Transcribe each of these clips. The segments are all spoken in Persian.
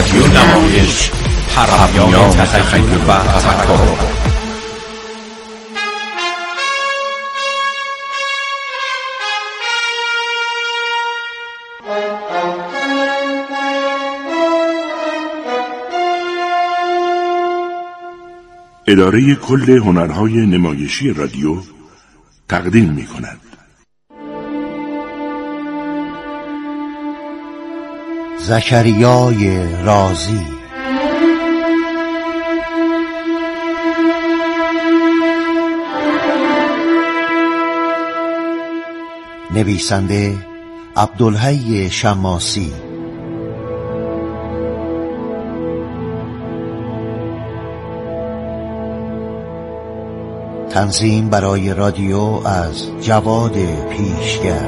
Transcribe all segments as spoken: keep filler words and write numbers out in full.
رادیو نمایش، پیام تخیل و تفکر. اداره کل هنرهای نمایشی رادیو تقدیم می کند. زکریای رازی. نویسنده عبدالحی شماسی. تنظیم برای رادیو از جواد پیشگر.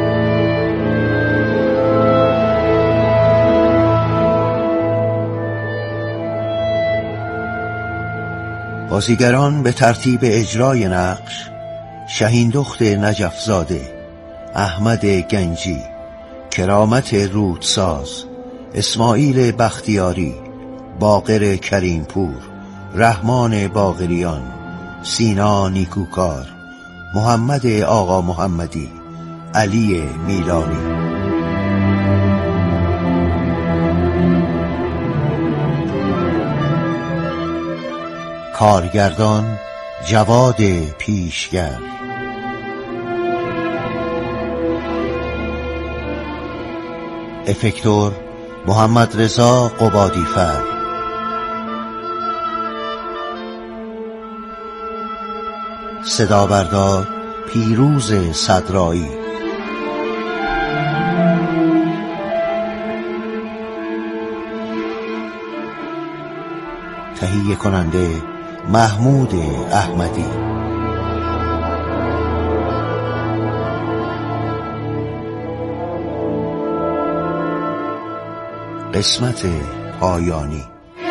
بازیگران به ترتیب اجرای نقش: شهیندخت نجفزاده، احمد گنجی، کرامت رودساز، اسماعیل بختیاری، باقر کریمپور، رحمان باقریان، سینا نیکوکار، محمد آقا محمدی، علی میلانی. کارگردان جواد پیشگر. افکتور محمد رضا قبادیفر. صدا بردار پیروز صدرایی. تهیه کننده محمود احمدی. قسمت پایانی.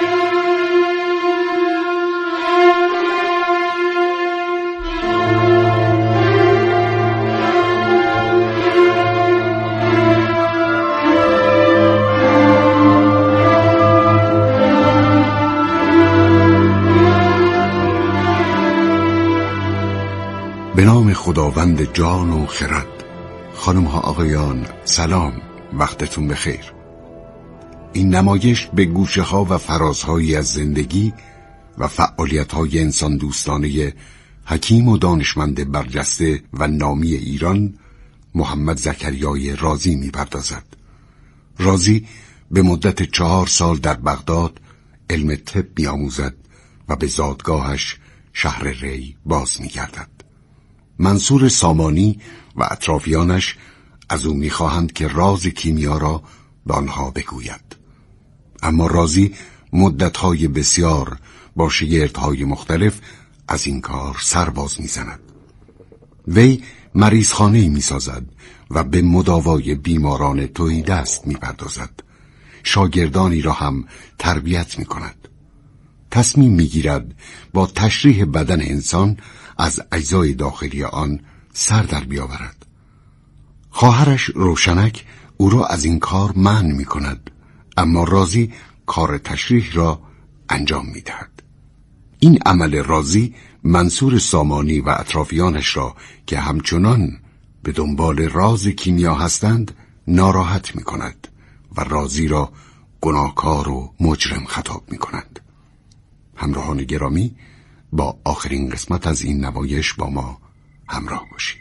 به نام خداوند جان و خرد. خانم ها آقایان سلام، وقتتون بخیر. این نمایش به گوشه ها و فرازهایی از زندگی و فعالیت های انسان دوستانه حکیم و دانشمند برجسته و نامی ایران محمد زکریای رازی می پردازد. رازی به مدت چهار سال در بغداد علم طب می آموزد و به زادگاهش شهر ری باز می گردد. منصور سامانی و اطرافیانش از او می‌خواهند که راز کیمیا را به آنها بگوید. اما رازی مدت‌های بسیار با شگردهای مختلف از این کار سر باز می‌زند. وی مریضخانه‌ای می‌سازد و به مداوای بیماران تهیدست می‌پردازد. شاگردانی را هم تربیت می‌کند. تصمیم می‌گیرد با تشریح بدن انسان از اجزای داخلی آن سر در بیاورد. خواهرش روشنک او را از این کار منع می کند، اما رازی کار تشریح را انجام می دهد. این عمل رازی منصور سامانی و اطرافیانش را که همچنان به دنبال راز کیمیا هستند ناراحت می کند و رازی را گناهکار و مجرم خطاب می کند. همراهان گرامی، با آخرین قسمت از این نمایش با ما همراه باشید.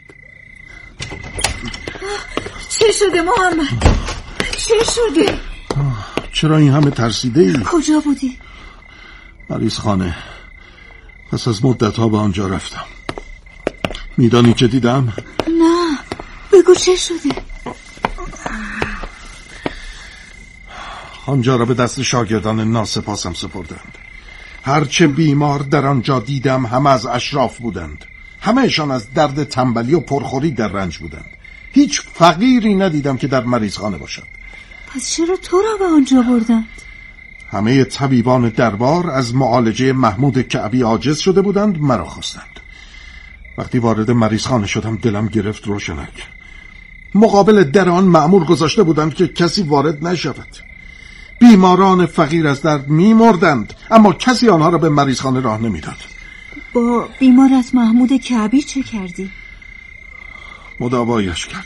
چه شده محمد؟ چه شده؟ چرا این همه ترسیده ای؟ کجا بودی؟ مریض خانه. پس از مدت ها به آنجا رفتم. میدانی چه دیدم؟ نه، بگو چه شده؟ آنجا را به دست شاگردان ناسپاسم سپردند. هرچه بیمار در آنجا دیدم همه از اشراف بودند. همهشان از درد تنبلی و پرخوری در رنج بودند. هیچ فقیری ندیدم که در مریضخانه باشد. پس چرا تو را به آنجا بردند؟ همه طبیبان دربار از معالجه محمود کعبی عاجز شده بودند، مرا خواستند. وقتی وارد مریضخانه شدم دلم گرفت روشنک. مقابل در آن مأمور گذاشته بودند که کسی وارد نشود. بیماران فقیر از درد می‌مردند، اما کسی آنها را به مریضخانه راه نمی‌داد. با بیمارت محمود کعبی چه کردی؟ مداوایش کردم.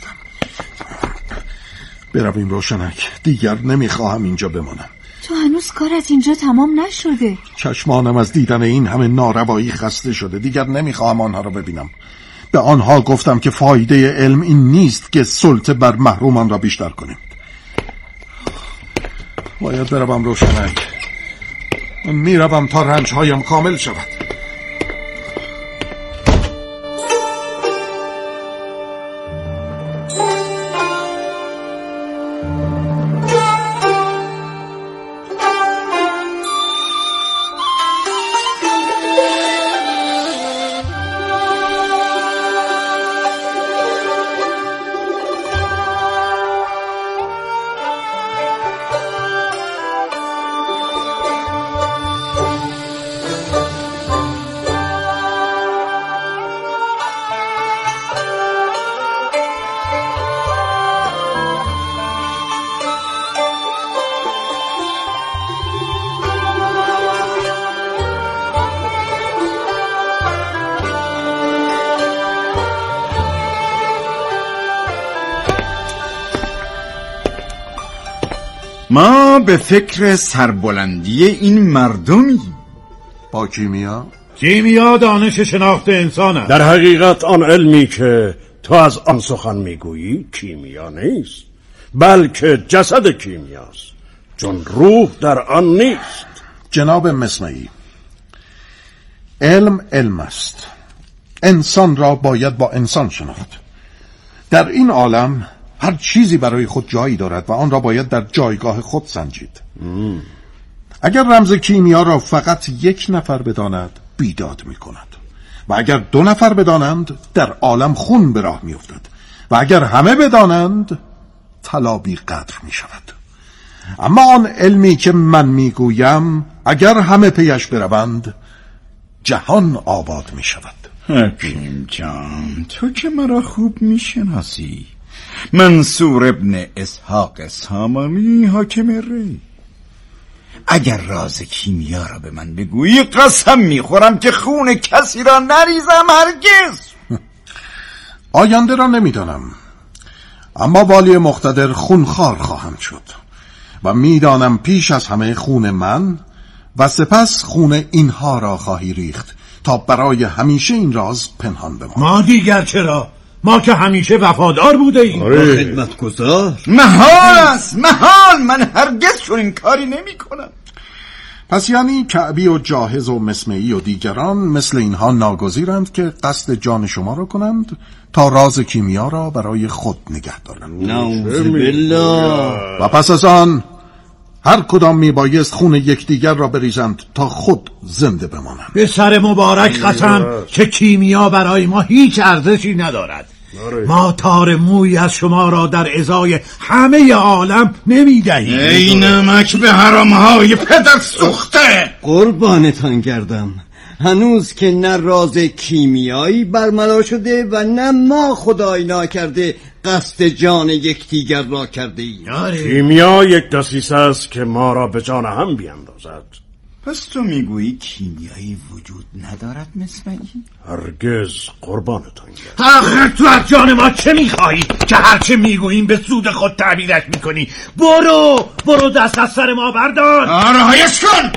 برویم روشنک، دیگر نمیخواهم اینجا بمانم. تو هنوز کارت اینجا تمام نشده. چشمانم از دیدن این همه ناروایی خسته شده، دیگر نمیخواهم آنها را ببینم. به آنها گفتم که فایده علم این نیست که سلطه بر محرومان را بیشتر کنیم. باید بروم روشنک. من میروم تا رنجهایم کامل شود. ما به فکر سربلندی این مردمی. با کیمیا؟ کیمیا دانش شناخت انسان است. در حقیقت آن علمی که تو از آن سخن میگویی کیمیا نیست، بلکه جسد کیمیاست، چون روح در آن نیست. جناب مسمعی، علم علم است. انسان را باید با انسان شناخت. در این عالم هر چیزی برای خود جایی دارد و آن را باید در جایگاه خود سنجید. مم. اگر رمز کیمیا را فقط یک نفر بداند بیداد می کند و اگر دو نفر بدانند در عالم خون به راه می افتد و اگر همه بدانند طلا بی قدر می شود. اما آن علمی که من می گویم اگر همه پیش بروند جهان آباد می شود. حکیم جان، تو که مرا خوب می شناسی. منصور ابن اسحاق سامانی، حاکم ری. اگر راز کیمیا را به من بگویی قسم میخورم که خون کسی را نریزم هرگز. آینده را نمیدانم، اما والی مقتدر خونخوار خواهم شد و میدانم پیش از همه خون من و سپس خون اینها را خواهی ریخت تا برای همیشه این راز پنهان بماند. ما دیگر چرا؟ ما که همیشه وفادار بوده ایم. آره. خدمتگزار. محال است، محال. من هرگز چون این کاری نمی کنم. پس یعنی کعبی و جاهز و مسمعی و دیگران مثل اینها ناگزیرند که قصد جان شما را کنند تا راز کیمیا را برای خود نگه دارند. نعوذ بالله. و پس از آن هر کدام می بایست خون یکدیگر را بریزند تا خود زنده بمانند. به سر مبارک قسم که کیمیا برای ما هیچ ارزشی ندارد. ما تار موی از شما را در ازای همه عالم نمی دهیم. ای نمک به حرامهای پدر سوخته. قربانتان گردم، هنوز که نه راز کیمیایی برملا شده و نه ما خدای ناکرده قصد جان یکدیگر را کرده ایم. کیمیا یک دسیسه است که ما را به جان هم بیندازد. پس تو میگویی کیمیایی وجود ندارد مسمعی؟ هرگز. قربانتان گردم. آخر تو از جان ما چه میخواهی که هرچه میگوییم به سود خود تعبیرش میکنی؟ برو برو دست از سر ما بردار. رهایش کن.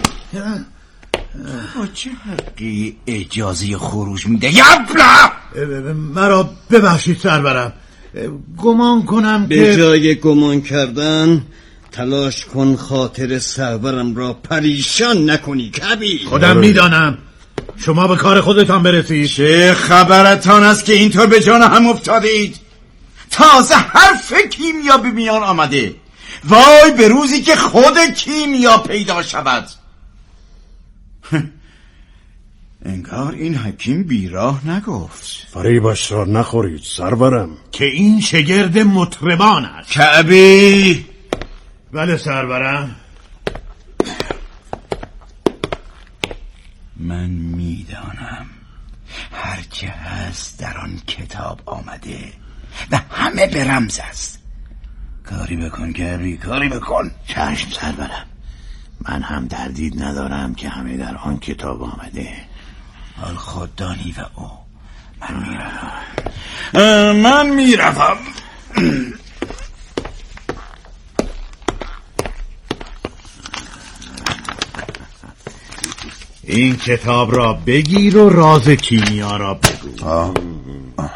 با چه حقی اجازه خروج میده؟ یبلا مرا ببخشید سرورم، گمان کنم به که به جای گمان کردن تلاش کن خاطر سرورم را پریشان نکنی کبی. خودم میدانم، شما به کار خودتان برسید. چه خبرتان است که اینطور به جان هم افتادید؟ تازه حرف کیمیا به میان آمده. وای به روزی که خود کیمیا پیدا شود. انگار این حکیم بیراه نگفت. فریبش را نخورید سرورم، که این شگرد مطربان است. کعبی. بله سرورم. من میدانم هرچه هست در آن کتاب آمده و همه به رمز است. کاری بکن کعبی، کاری بکن. چشم سرورم. من هم تردید ندارم که همه در آن کتاب آمده. حال خوددانی و او. من میروم. من میروم. این کتاب را بگیر و راز کیمیا را بگو. آه. آه.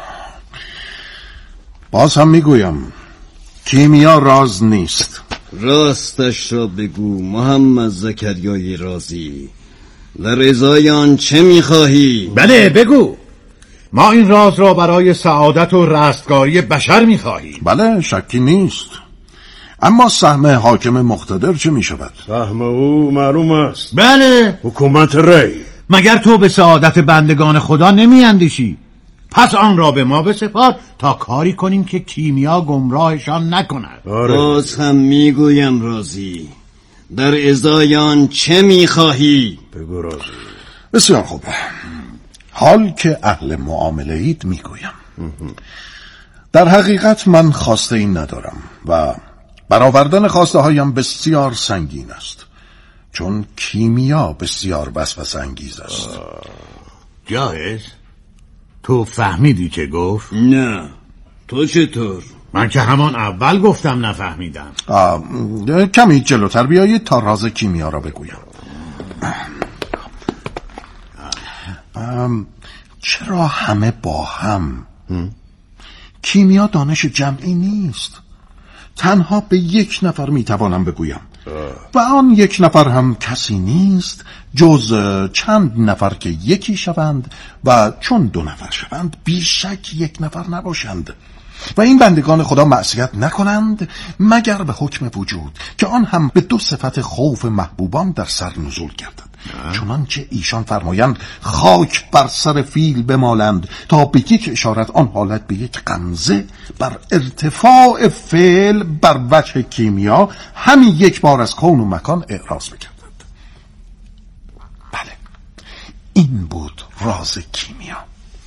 باز هم میگویم کیمیا راز نیست. راستش را بگو محمد زکریای رازی. در ازای آن چه میخواهی؟ بله بگو. ما این راز را برای سعادت و رستگاری بشر میخواهیم. بله شکی نیست. اما سهم حاکم مقتدر چه میشود؟ سهم او معلوم است. بله حکومت ری. مگر تو به سعادت بندگان خدا نمیاندیشی؟ پس آن را به ما بسپار تا کاری کنیم که کیمیا گمراهشان نکند. باز هم میگویم رازی. در ازای آن چه میخواهی؟ بگو رازی. بسیار خوبه. حال که اهل معامله اید میگویم. در حقیقت من خواسته این ندارم و برآوردن خواسته هایم بسیار سنگین است، چون کیمیا بسیار وسوسه انگیز است. جایز؟ تو فهمیدی چه گفت؟ نه. تو چطور؟ من که همان اول گفتم نفهمیدم. کمی جلوتر بیایید تا راز کیمیا را بگویم. چرا همه با هم؟ کیمیا دانش جمعی نیست. تنها به یک نفر میتوانم بگویم و آن یک نفر هم کسی نیست جز چند نفر که یکی شوند و چون دو نفر شوند بیشک یک نفر نباشند و این بندگان خدا معصیت نکنند مگر به حکم وجود که آن هم به دو صفت خوف محبوبان در سر نزول گردد. چنانچه ایشان فرمایند خاک بر سر فیل بمالند تا به یک اشارت آن حالت به یک غمزه بر ارتفاع فعل بر وجه کیمیا همین یک بار از کون و مکان اعراض بکردند. بله این بود راز کیمیا.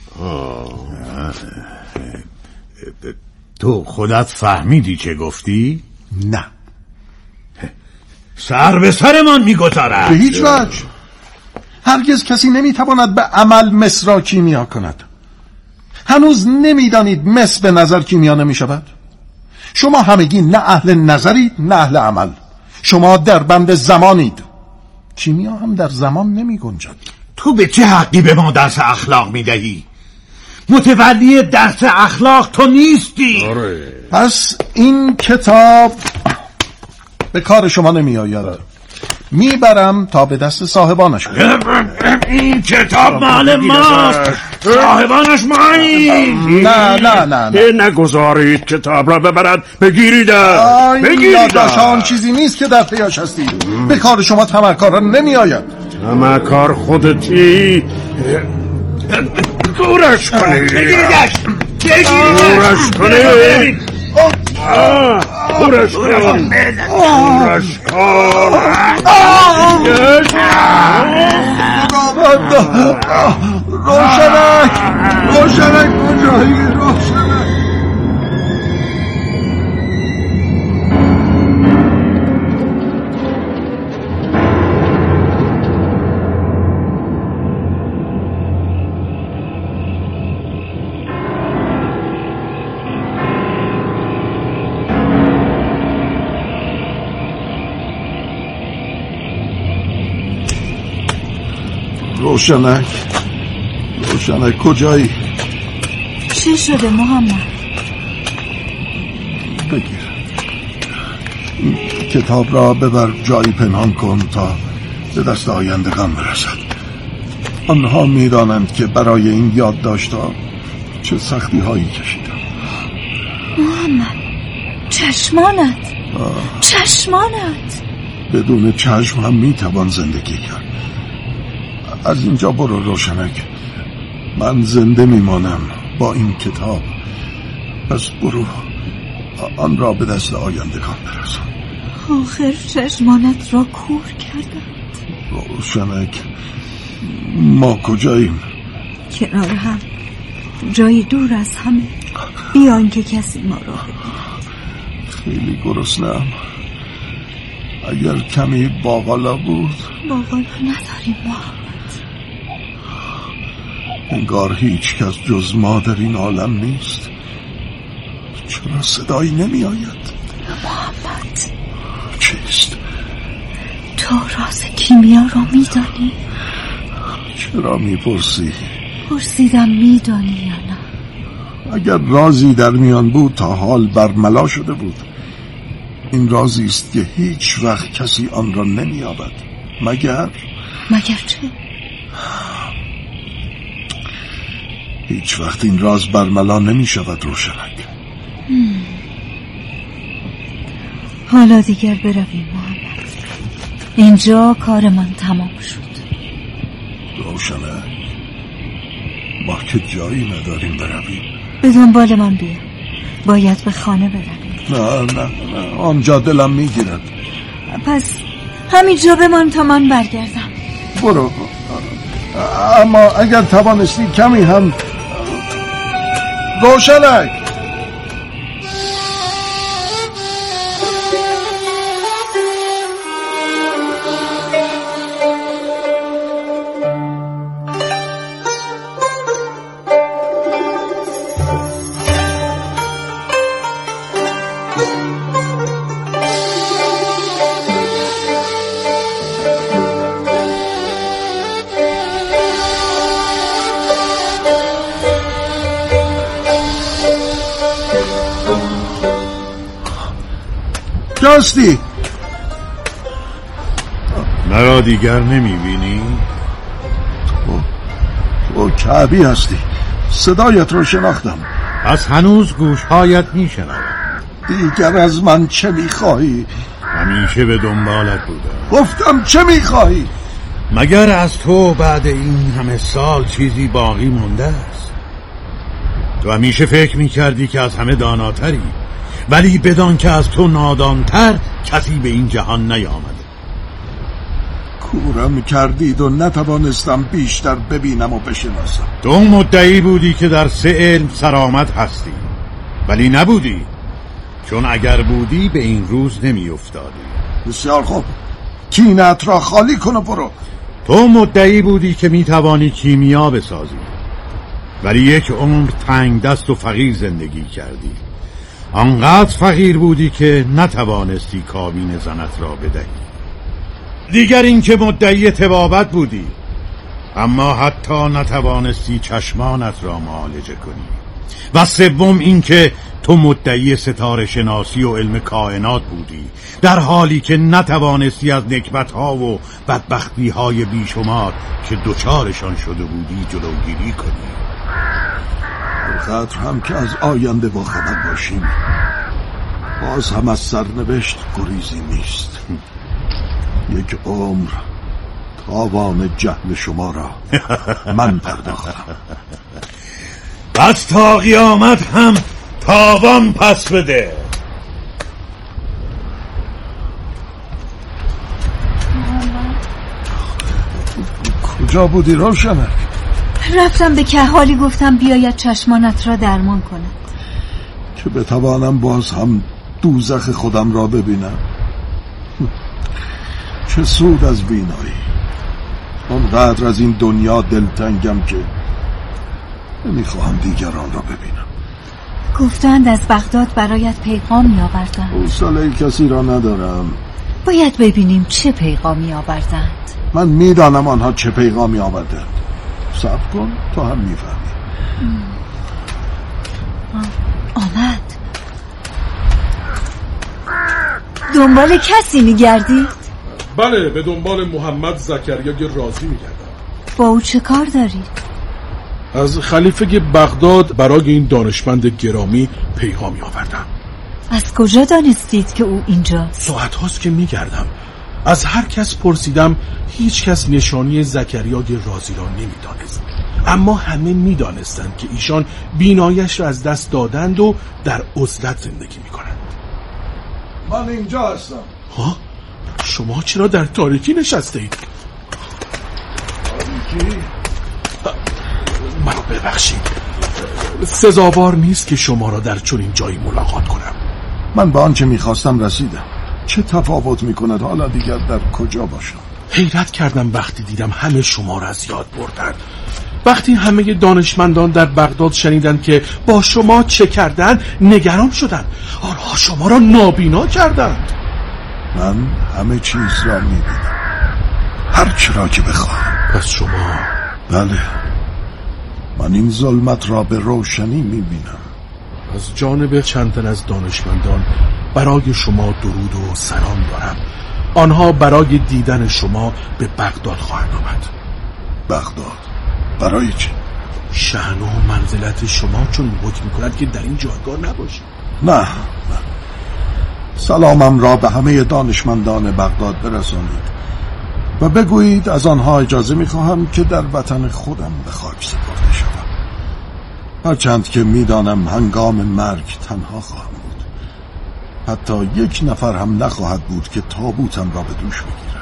تو خودت فهمیدی چه گفتی؟ نه. سر به سرمان میگذارد. به هیچ وجه. هرگز کسی نمیتواند به عمل مس را کیمیا کند. هنوز نمیدانید مس به نظر کیمیا نمیشود؟ شما همگی نه اهل نظرید نه اهل عمل. شما در بند زمانید. کیمیا هم در زمان نمی گنجد. تو به چه حقی به ما درس اخلاق میدهی؟ متولی درس اخلاق تو نیستی. آره. پس این کتاب به کار شما نمی آید. میبرم تا به دست صاحبانش کنم. این کتاب مال ماست. صاحبانش ماییم. نه نه نه نه نگذارید کتاب را ببرد. بگیریدش. بگیریدش. آن چیزی نیست که در پیاش هستید. به کار شما تمکار نمی آید. تمکار خودتی. دورش کنید. بگیریدش. دورش کنید. دورش کن. دورش کن. روشنک روشنک کجایی روشنک. روشنک روشنک کجایی؟ چه شده محمد؟ بگیر این کتاب را ببر جایی پنهان کن تا به دست آیندگان برسد. آنها میدانند که برای این یادداشت‌ها چه سختی هایی کشیدم. محمد چشمانت آه. چشمانت بدون چشم هم میتوان زندگی کرد. از اینجا برو روشنک. من زنده میمانم با این کتاب. پس برو آن را به دست آیندگان برسان. آخر چشمانت را کور کردند. روشنک ما کجاییم؟ کنار هم جایی دور از همه، بیان که کسی ما را ببیند. خیلی گرسنه‌ام. اگر کمی باقالا بود. باقالا نداریم محمد. انگار هیچ کس جز ما در این عالم نیست. چرا صدایی نمی آید؟ محمد چیست؟ تو راز کیمیا را می دانی؟ چرا می پرسی؟ پرسیدم می دانی یا نه؟ اگر رازی در میان بود تا حال برملا شده بود. این رازی است که هیچ وقت کسی آن را نمی یابد. مگر مگر چه؟ هیچ وقت این راز برملا نمی شود روشنک. هم. حالا دیگر برویم محمد. اینجا کارمان تمام شد. روشنک، ما که جایی نداریم برویم. به دنبال من بیا. باید به خانه برویم. نه نه نه آنجا دلم میگیرد. پس همینجا بمان تا من برگردم. برو، اما اگر توانستی کمی هم. روشنک، کاستی مرا دیگر نمیبینی؟ تو, تو کعبی هستی. صدایت رو شناختم. پس هنوز گوشهایت میشنوم. دیگر از من چه میخواهی؟ همیشه به دنبالت بودم. گفتم چه میخواهی؟ مگر از تو بعد این همه سال چیزی باقی مونده است؟ تو همیشه فکر میکردی که از همه داناتری، ولی بدان که از تو نادانتر کسی به این جهان نیامده. کورم کردید و نتوانستم بیشتر ببینم و بشناسم. تو مدعی بودی که در سه علم سرآمد هستی، ولی نبودی، چون اگر بودی به این روز نمی افتادی. بسیار خوب، کینت را خالی کن و برو. تو مدعی بودی که می توانی کیمیا بسازی، ولی یک عمر تنگ دست و فقیر زندگی کردی. آنقدر فقیر بودی که نتوانستی کابین زنت را بدهی. دیگر این که مدعی طبابت بودی، اما حتی نتوانستی چشمانت را معالجه کنی. و سوم این که تو مدعی ستاره شناسی و علم کائنات بودی، در حالی که نتوانستی از نکبت‌ها و بدبختی‌های بیشمار که دوچارشان شده بودی جلوگیری کنی. قدر هم که از آینده با خبر باشیم، باز هم از سرنوشت گریزی نیست. یک عمر تاوان جهل شما را من پرداختم. پس تا قیامت هم تاوان پس بده. کجا بودی روشنک؟ رفتم به کهالی گفتم بیاید چشمانت را درمان کند که بتوانم باز هم دوزخ خودم را ببینم. چه سود از بینایی؟ اونقدر از این دنیا دلتنگم که نمیخواهم دیگران را ببینم. گفتند از بغداد برایت پیغامی آوردند. حوصله کسی را ندارم. باید ببینیم چه پیغامی آوردند. من میدانم آنها چه پیغامی آوردند. صبر کن تو هم میفهمی. آمد. دنبال کسی میگردی؟ بله، به دنبال محمد زکریای رازی میگردم. با او چه کار داری؟ از خلیفه بغداد برای این دانشمند گرامی پیغامی آوردم. از کجا دانستید که او اینجاست؟ ساعت هاست که میگردم. از هر کس پرسیدم، هیچ کس نشانی زکریای رازی را نمیدانست، اما همه میدانستند که ایشان بینایش را از دست دادند و در عزلت زندگی میکنند. من اینجا هستم. ها؟ شما چرا در تاریکی نشسته اید؟ تاریکی؟ منو ببخشید، سزاوار نیست که شما را در چنین جایی ملاقات کنم. من به آنچه میخواستم رسیدم. چه تفاوت میکند حالا دیگر در کجا باشم؟ حیرت کردم وقتی دیدم همه شما را از یاد بردن. وقتی همه دانشمندان در بغداد شنیدن که با شما چه کردن نگران شدن. آنها شما را نابینا کردند. من همه چیز را میبینم، هر چرا که بخواهم. پس شما؟ بله، من این ظلمت را به روشنی میبینم. از جانب چند تن از دانشمندان برای شما درود و سلام دارم. آنها برای دیدن شما به بغداد خواهند آمد. بغداد؟ برای چه؟ شأن و منزلت شما چون حکم می‌کند که در این جایگاه نباشید. نه نه، سلامم را به همه دانشمندان بغداد برسانید و بگویید از آنها اجازه می‌خواهم که در وطن خودم به خاک سپرده شوم. هرچند که میدانم هنگام مرگ تنها خواهم بود. حتی یک نفر هم نخواهد بود که تابوتم را به دوش بگیرد.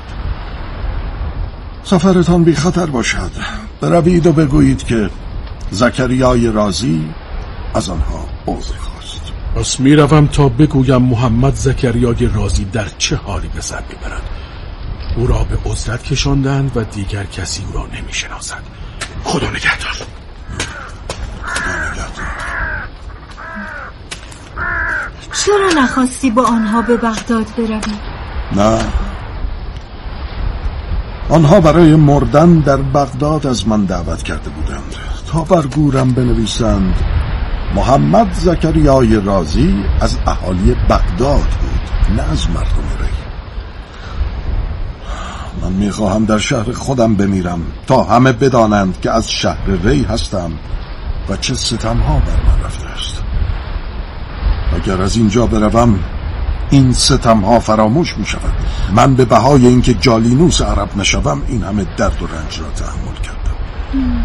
سفرتان بی خطر باشد. بروید و بگویید که زکریای رازی از آنها عذر خواست. پس میروم تا بگویم محمد زکریای رازی در چه حالی به سر میبرد. او را به عزلت کشاندند و دیگر کسی او را نمیشناسد. خدا نگهدار. چرا نخواستی با آنها به بغداد بروی؟ نه، آنها برای مردن در بغداد از من دعوت کرده بودند تا بر گورم بنویسند محمد زکریای رازی از اهالی بغداد بود، نه از مردم ری. من میخواهم در شهر خودم بمیرم تا همه بدانند که از شهر ری هستم و چه ستمها بر من رفته است. اگر از اینجا بروم این ستمها فراموش می شود. من به بهای اینکه جالینوس عرب نشوم این همه درد و رنج را تحمل کردم.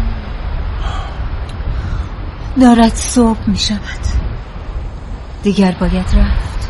دارد صبح می شود، دیگر باید رفت.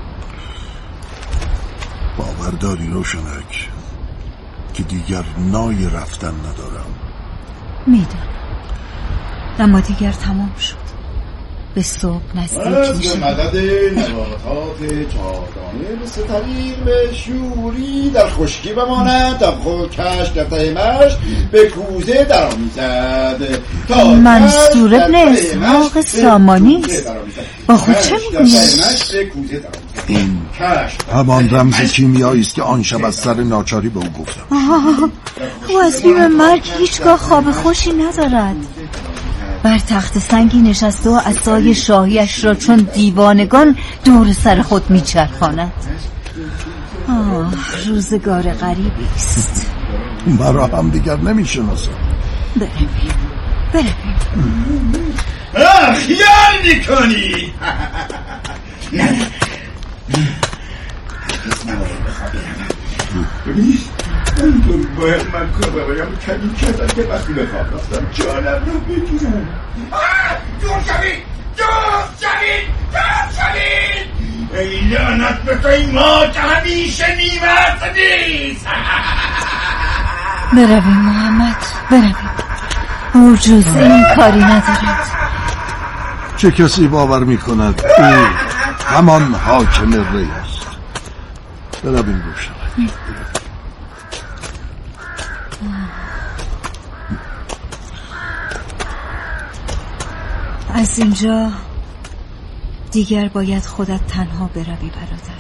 باور داری روشنک که دیگر نای رفتن ندارم؟ میدونم، اما دیگر تمام شد. به صبح نزدیک میشه. مدد نباتات چهارگانه مثل طریق شوری در خشکی بماند تا خودکش در تهمش به کوزه در آمیزد. منصور ابن اسحاق سامانی با خود چه میگوید؟ این همان رمز کیمیایی است که آن شب از سر ناچاری به او گفتم. او از بیم مرگ هیچگاه خواب خوشی ندارد. بر تخت سنگی نشسته و عصای شاهیش را چون دیوانگان دور سر خود میچرخاند. آه، روزگار غریبی است. مرا هم دیگر نمیشناسم. برویم برویم. خیال میکنی؟ نه ببینید باید من کار برایم کمی کردم که وقتی بخواب رفتم جانم رو بگیرم. دور شوید دور شوید دور شوید. ای لعنت به توی ما که همیشه نیمت نیست. برویم محمد برویم، او جز این کاری ندارد. چه کسی باور میکند او همان حاکم ری است؟ برویم روشنک. از اینجا دیگر باید خودت تنها بروی برادر.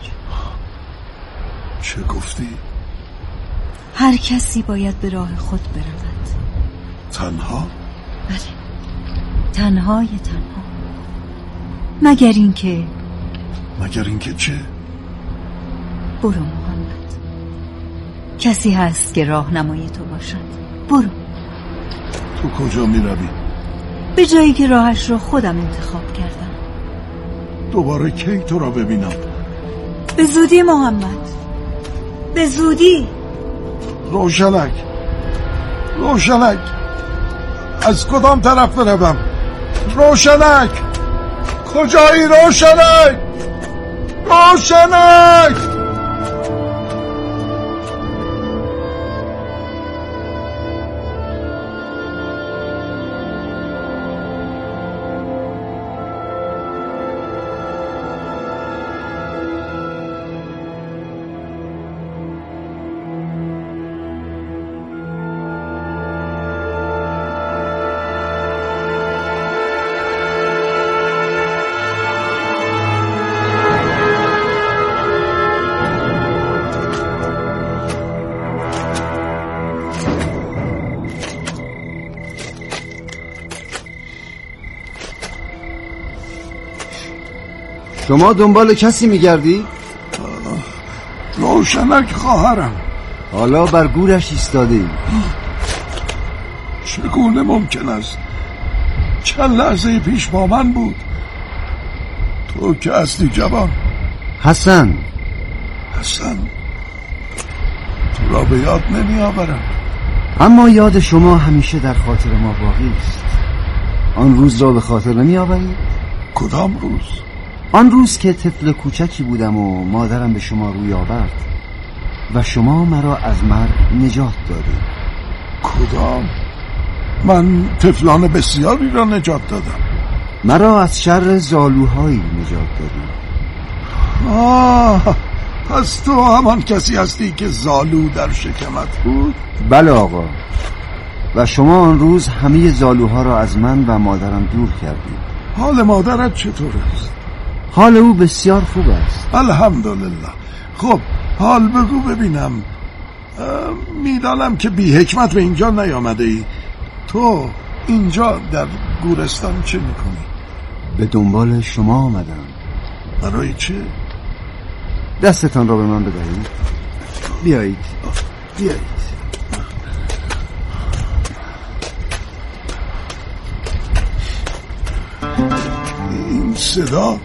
چه گفتی؟ هر کسی باید به راه خود برود. تنها؟ بله، تنهای تنها. مگر اینکه مگر اینکه چه؟ برو محمد، کسی هست که راهنمای تو باشد. برو. تو کجا می روی؟ به جایی که راهش را خودم انتخاب کردم. دوباره کی تو را ببینم؟ به زودی محمد، به زودی. روشنک روشنک از کدام طرف بروم؟ روشنک کجایی؟ روشنک روشنک شما دنبال کسی میگردی؟ روشنک خواهرم. حالا بر گورش ایستادی. چگونه ممکن است؟ چند لحظه پیش با من بود. تو که اصلی جوان. حسن. حسن تو را به یاد نمی آورم، اما یاد شما همیشه در خاطر ما باقی است. آن روز را به خاطر نمی آوری؟ کدام روز؟ آن روز که طفل کوچکی بودم و مادرم به شما روی آورد و شما مرا از مرگ نجات دادید. کدام؟ من طفلان بسیاری را نجات دادم. مرا از شر زالوهایی نجات دادید. آه، پس تو همان کسی هستی که زالو در شکمت بود؟ بله آقا. و شما آن روز همه زالوها را از من و مادرم دور کردید. حال مادرت چطور است؟ حال او بسیار خوب است. الحمدلله. خب حال بگو ببینم. میدانم که بی حکمت به اینجا نیامده ای. تو اینجا در گورستان چه میکنی؟ به دنبال شما آمدم. برای چه؟ دستتان را به من بدهید. بیایید بیایید. این صدا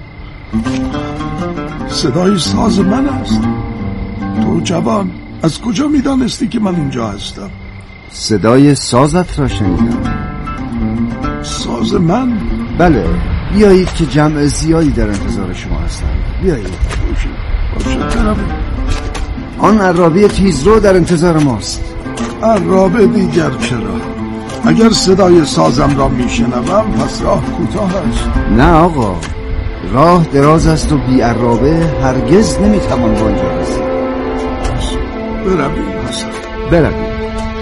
صدای ساز من است. تو جوان از کجا میدانستی که من اینجا هستم؟ صدای سازت را شنیدم. ساز من؟ بله. بیایید که جمع زیادی در انتظار شما هستند. بیایید. باشه برویم. آن عرابه تیزرو در انتظار ماست. عرابه دیگر چرا؟ اگر صدای سازم را میشنوم پس راه کوتاه است. نه آقا، راه دراز است و بی عرابه هرگز نمیتوان به آنجا رسید. برویم حسن. برویم.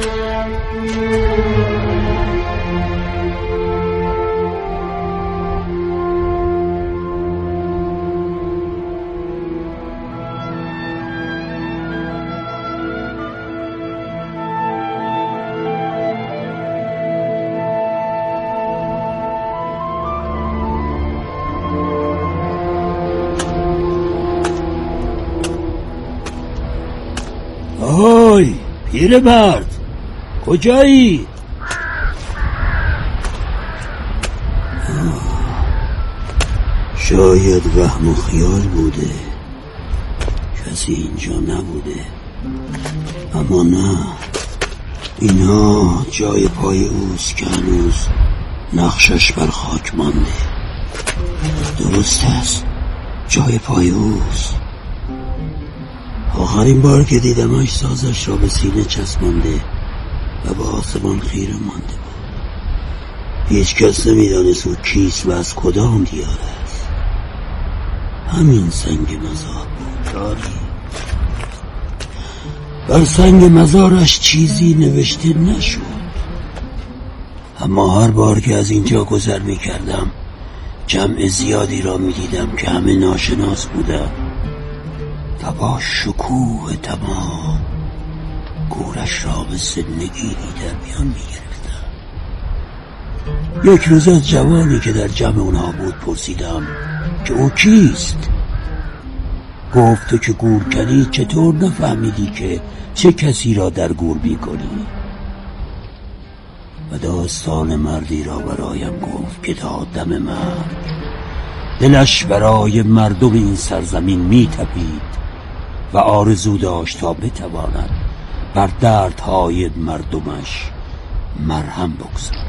آهای پیرمرد، کجایی؟ شاید وهم و خیال بوده، کسی اینجا نبوده. اما نه، اینها جای پای اوست که هنوز نقشش بر خاک مانده. درست است، جای پای اوست. آخرین بار که دیدمش سازش را به سینه چسبانده و به آسمان خیره مانده بود. هیچ کس نمیدانست او کیست و از کدام دیار است. همین سنگ مزار بود. داری بر سنگ مزارش چیزی نوشته نشد، اما هر بار که از اینجا گذر می کردم جمع زیادی را می دیدم که همه ناشناس بودند و با شکوه تمام گورش را به زندگی در میان می گرفتم. یک روز از جوانی که در جمع اونها بود پرسیدم که او کیست؟ گفت تو که گور کنی چطور نفهمیدی که چه کسی را در گور بی کنی؟ و داستان مردی را برایم گفت که تا دم مرگ دلش برای مردم این سرزمین می تپید و آرزو داشت تا بتواند بر دردهای مردمش مرهم بگذارد.